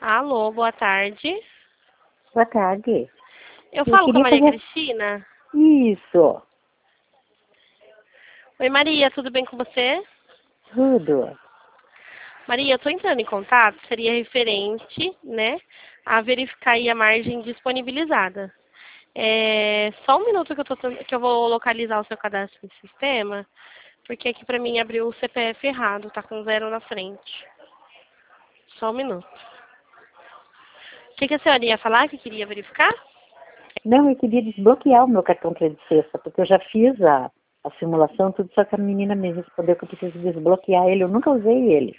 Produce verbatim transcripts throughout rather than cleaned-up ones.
Alô, boa tarde. Boa tarde. Eu Eu falo com a queria Maria fazer... Cristina. Isso, Oi, Maria, tudo bem com você? tudo. Maria, eu estou entrando em contato, seria referente, né, a verificar aí a margem disponibilizada. É, só um minuto que eu, tô, que eu vou localizar o seu cadastro no sistema, porque aqui para mim abriu o C P F errado, tá com zero na frente. Só um minuto. O que, que a senhora ia falar que queria verificar? Não, eu queria desbloquear o meu cartão Credit Sexta, porque eu já fiz a, a simulação, tudo, só que a menina me respondeu que eu preciso desbloquear ele. Eu nunca usei ele.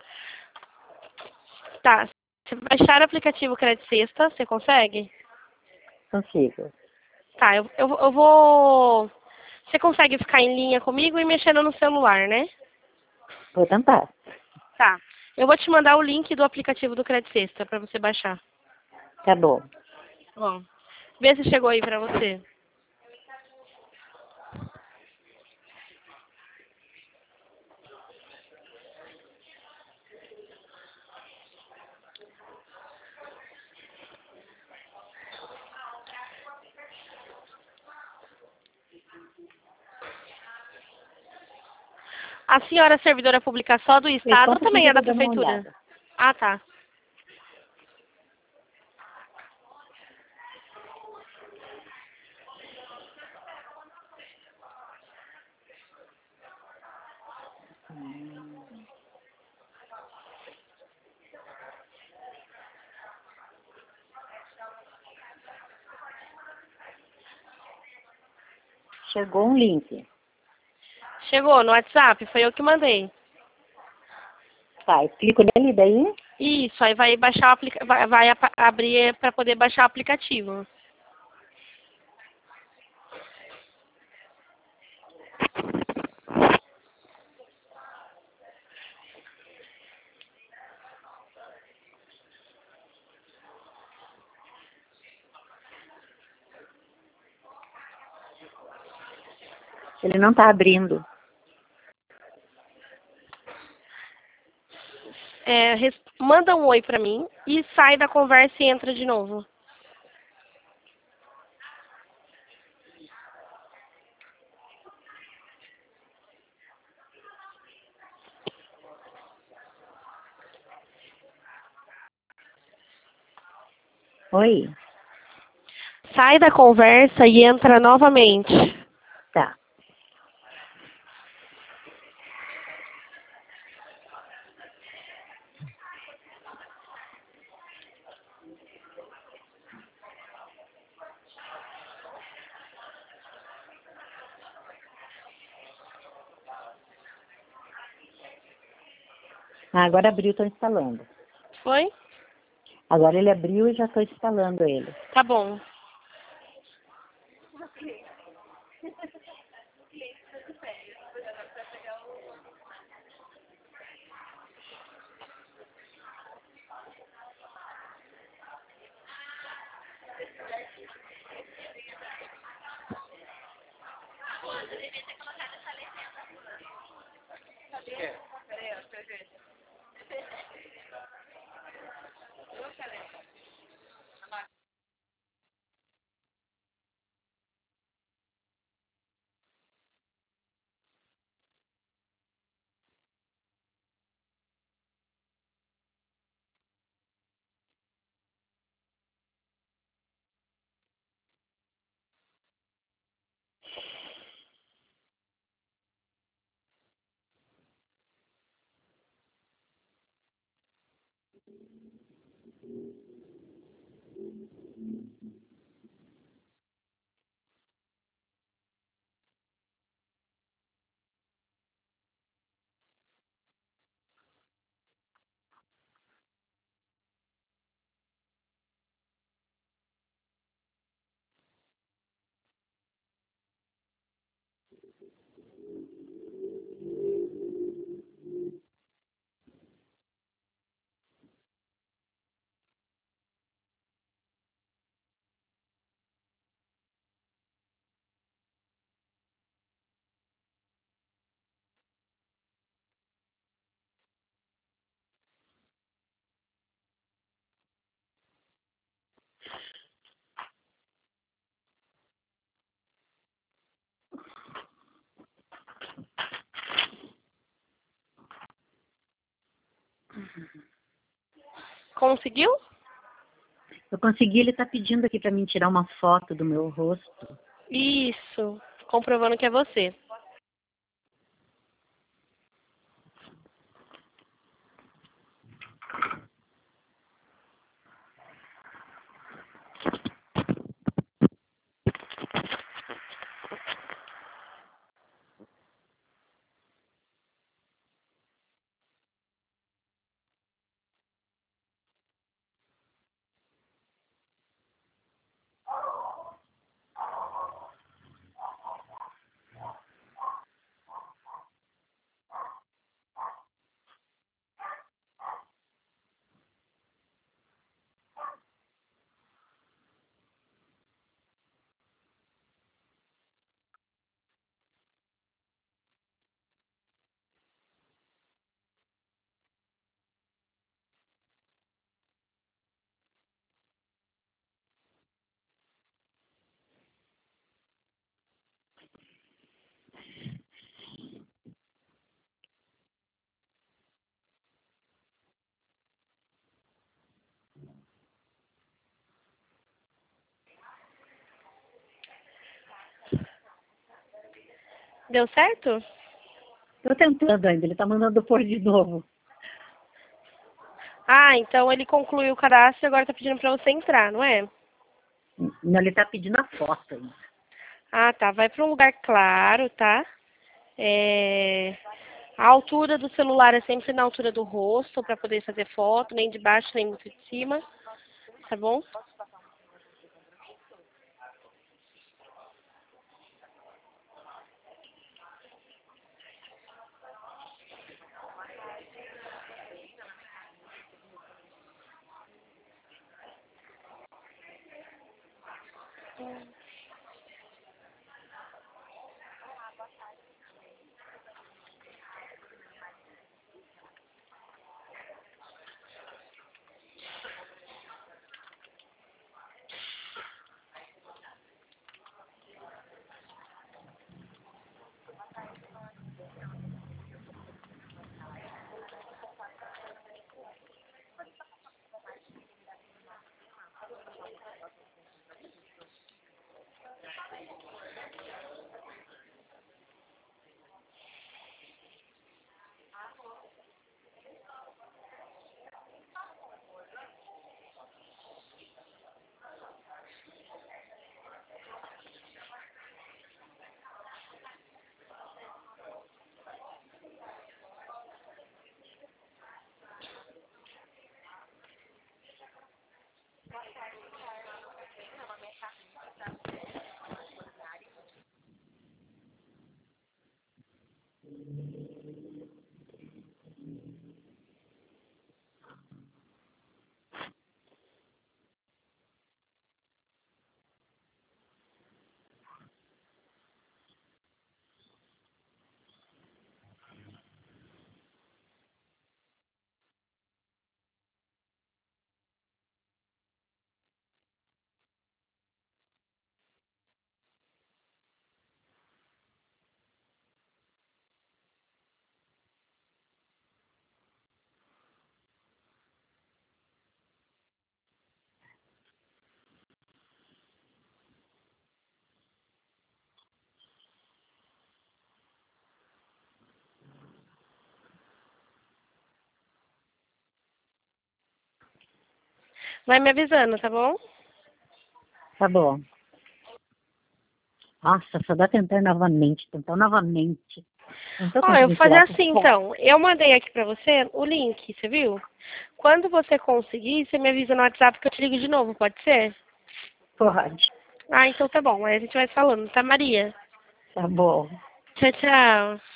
Tá, se baixar o aplicativo Credit Sexta, você consegue? Consigo. Tá, eu, eu, eu vou... Você consegue ficar em linha comigo e mexendo no celular, né? Vou tentar. Tá. Eu vou te mandar o link do aplicativo do Credit Sexta para você baixar. Tá bom. Ó, vê se chegou aí para você. A senhora é servidora pública só do E Estado só ou um pouquinho também que é eu da vou dar uma Prefeitura? olhada. Ah, tá. Chegou um link. Chegou no WhatsApp? Foi eu que mandei. Tá, eu clico nele daí. Isso, aí vai baixar o aplica... vai, vai apa- abrir para poder baixar o aplicativo. Ele não tá abrindo. É, res- manda um oi para mim e sai da conversa e entra de novo. Oi? Sai da conversa e entra novamente. Tá. Ah, agora abriu, estou instalando. Foi? Agora ele abriu e já estou instalando ele. Tá bom. Conseguiu? Eu consegui, ele tá pedindo aqui para mim tirar uma foto do meu rosto. Isso, comprovando que é você. Deu certo? Tô tentando ainda, ele tá mandando pôr de novo. Ah, então ele concluiu o cadastro e agora tá pedindo pra você entrar, não é? Não, ele tá pedindo a foto ainda. Ah, tá. Vai para um lugar claro, tá? É... A altura do celular é sempre na altura do rosto para poder fazer foto, nem de baixo, nem muito de cima, tá bom? Vai me avisando, tá bom? Tá bom. Nossa, só dá tentar novamente, tentar novamente. Não tô Ó, eu conseguindo vou fazer tirar essa assim foto. então. Eu mandei aqui pra você o link, você viu? Quando você conseguir, você me avisa no WhatsApp que eu te ligo de novo, pode ser? Pode. Ah, então tá bom. Aí a gente vai falando, tá, Maria? Tá bom. Tchau, tchau.